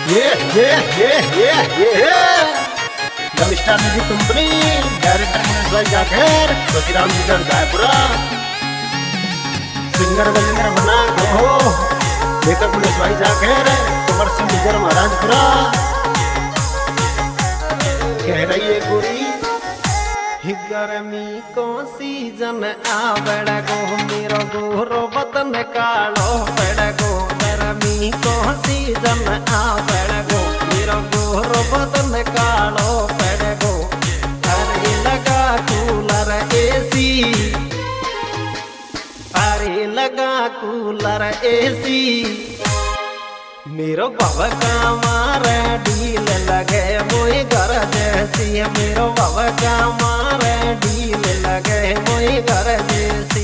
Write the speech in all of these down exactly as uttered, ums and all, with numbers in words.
Yeah, yeah, yeah, yeah, yeah. The Star Music Company, Director Manoj Jaker, Bajram Jigar Gaipura, Singer Bajendra Bana Goho, Makeup Manoj Jaker, Kumar Singh Jigar Maharajpura, कह रही है गोरी गर्मी को season आवड़ गो मेरो गोरो बदन कालो पड़ गो गर्मी को सीजन आवड़ गो मेरो गोरो बदन कालो पड़ गो अरे लगा कूलर एसी अरे लगा कूलर एसी मेरो बाबा का मारे डील लगे मोई घर जैसी मेरो बाबा का मारे डील लगे मोई घर जैसी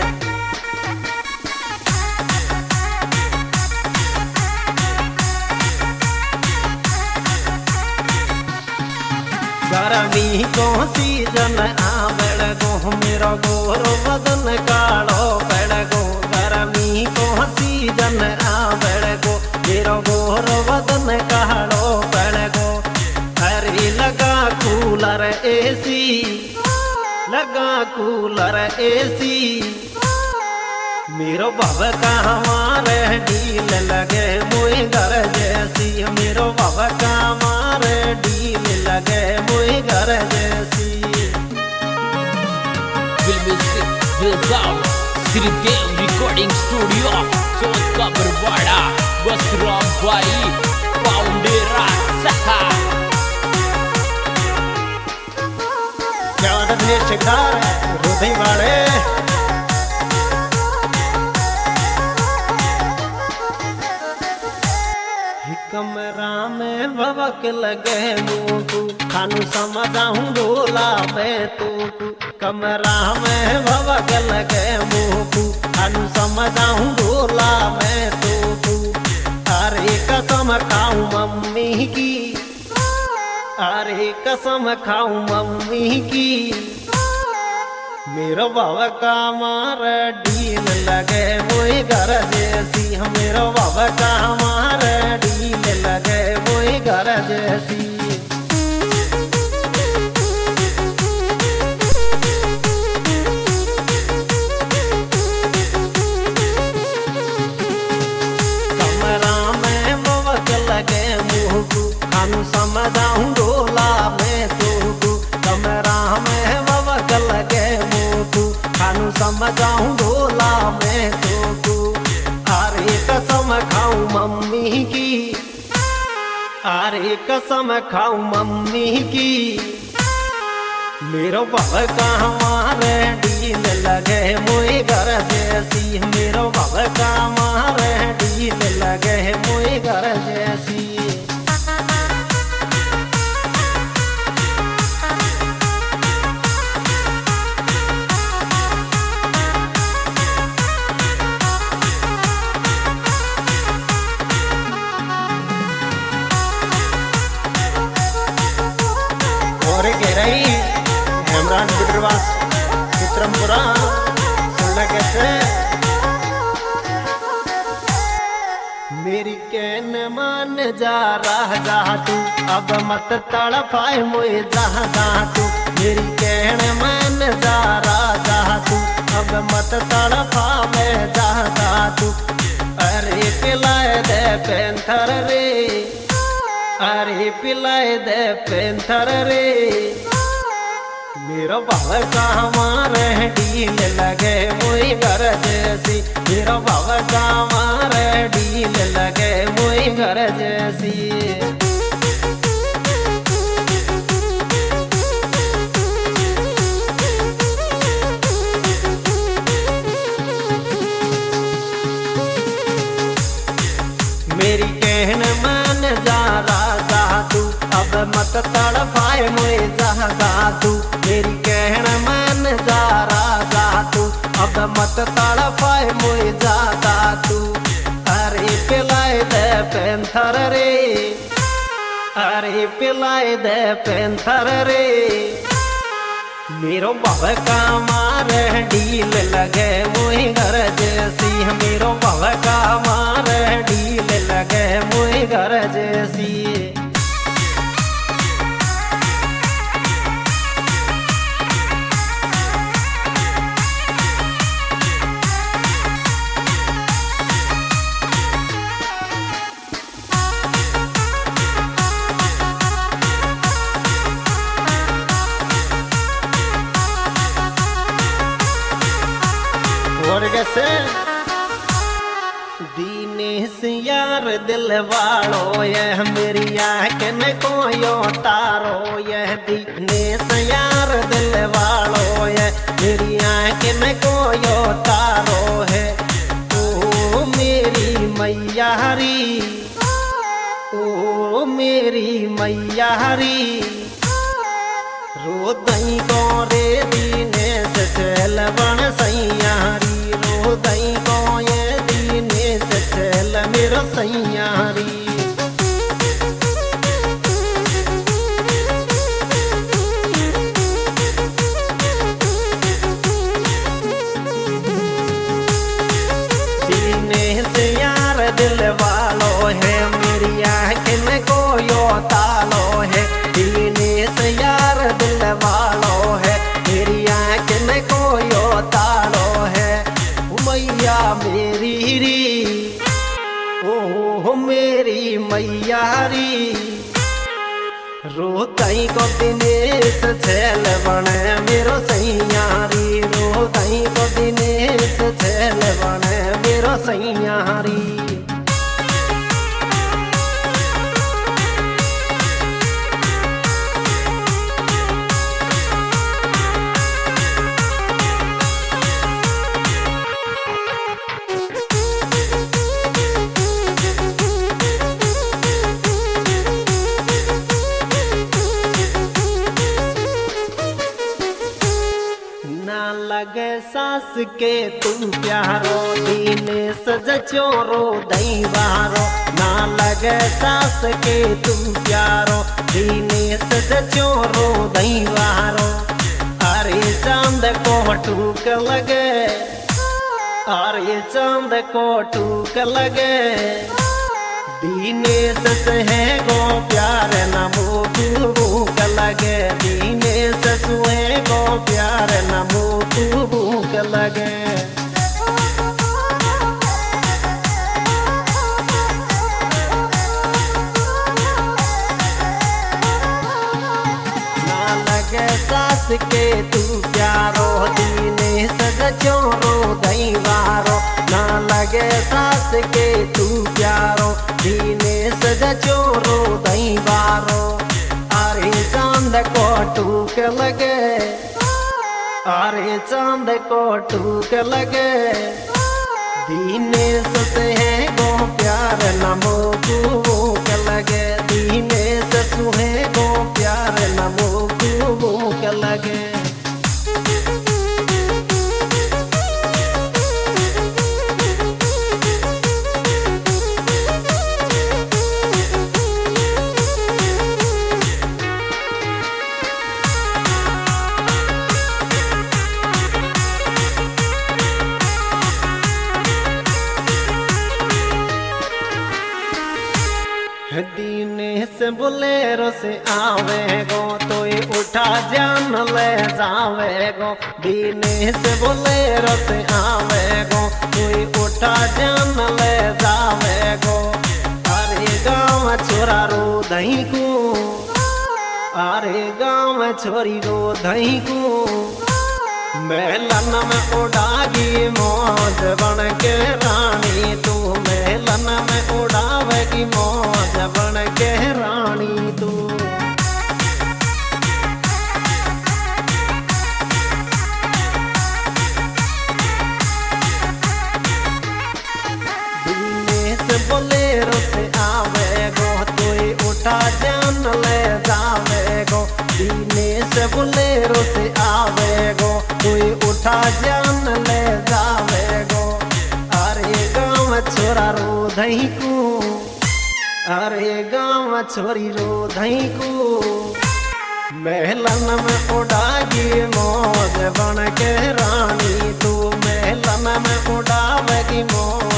गर्मी को सीजन आवड़ गो मेरो गोरो बदन कालो पड़ गो गर्मी को सीजन आवड़ गो मेरो गोरो बदन कालो पड़ गो अरे लगा कूलर एसी लगा कूलर एसी मेरो बाबा का हमारे डील लगे मोई घर जैसी मेरो बाबा का हमारे डील लगे मोई घर जैसी श्रीदेव रिकॉर्डिंग स्टूडियो चौका बरवाड़ा बसराम भाई पाउंडेरा सहा क्या शिकार हृदय वाले कमरा में भवक लगे मुँह खानू समझाऊं बोला मैं तू कमरा में भवक लगे मुँह खानू समझाऊं बोला मैं तू अरे कसम खाऊं मम्मी की अरे कसम खाऊं मम्मी की मेरो बाबा का मार डील लगे मोई घर जैसी मेरो बाबा का मार डील लगे मोई घर जैसी कमरा में बवक लगे मुँह खानू समझाऊं डोला मैं तू कमरा में बवक लगे खानू समझाऊं डोला मैं तो अरे कसम खाऊं मम्मी की अरे कसम खाऊं मम्मी की मेरो बाबा का हमारे डील लगे मोई घर जैसी मेरो बाबा का हमारे डील लगे मोई घर जैसी कह रही हेमरान बिडरवास चित्रमपुरा सुनना कैसे मेरी कहन मान जा रहा जा तू अब मत तड़पाए मोए जहाँ जा तू मेरी कहन मान जा रहा जा तू अब मत तड़पा मैं जहाँ जा तू अरे पिलाए दे पेंथर रे अरे पिलाए दे पेंथर रे मेरो बाबा का हमारे डील लगे मोई घर जैसी मेरो बाबा का हमारे डील लगे मोई घर जैसी मेरी कहन मान जा रहा तू अब मत तड़पाए मोए जहाँ जा तू मेरी कहन मान जा रहा तू अब मत तड़पाए मोए जा तू अरे पिलाए दे पेंथर रे अरे पिलाए दे पेंथर रे मेरो बाबा का मारे डील लगे मोई घर जैसी मेरो बाबा का मारे डील लगे मोई घर जैसी। दीनेश यार दिल वालो यह मेरी आँखन को यो तारो यह दीनेश यार दिल वालो यह मेरी आँखन को यो तारो है। ओ मेरी मैया हरी ओ मेरी मैया हरी रो दई को रे दीनेश चल बन सैयारी रो दई को ये दीनेश चल मेरा सैयारी। दीनेश यार दिल वालो है मेरी आँखन को यो तालो है। दीनेश यार दिल वालो है मेरी आँखन को यो तालो है। मैया मेरी री ओ मेरी मैया री रोताई को दिनेश छेल बने मेरो सैयारी रोताई को दिनेश छेल बने मेरो सैयारी। लगे सास के तुम प्यारो दीनेश जचोरो दैवारो ना लगे सास के तुम प्यारो दीनेश जचोरो दैवारो। अरे चांद को टूक लगे अरे चांद को टूक लगे दीनेश से है गो प्यार न भूख भूख लगे दीनेश सुहे गो प्यार न भूख भूख लगे। ना लगे सास के तू प्यारो दीनेश जचोरो दैवारो ना लगे सास के तू प्यारो दीनेश जचोरो दैवारो। अरे चांद को टूक लगे अरे चांद को टूक लगे दीनेश से है गो प्यार न भूख भूख लगे दीनेश सुहे गो प्यार न भूख भूख लगे। दीनेश बोलेरो से आवे गो तो उठा जान ले जावे गो दीनेश बोलेरो से आवे गो तो उठा जान ले जावे गो। अरे गाँव छोरा रो दही को अरे गाँव छोरी रो दही को मेलन में उड़ागी मौज बन के रानी तू मेलन में उड़ावेगी मौज बन के रानी तू। दीनेश बोलेरो से आवे गो तो उठा जान ले जावे गो दीनेश बोलेरो से आवे गो तू उठा जान ले जावे गो। अरे गाँव छोरा रो दही को अरे गाँव छोरी रो दही को मेलन में उड़ागी मौज बन के रानी तू मेलन में उड़ावेगी मौज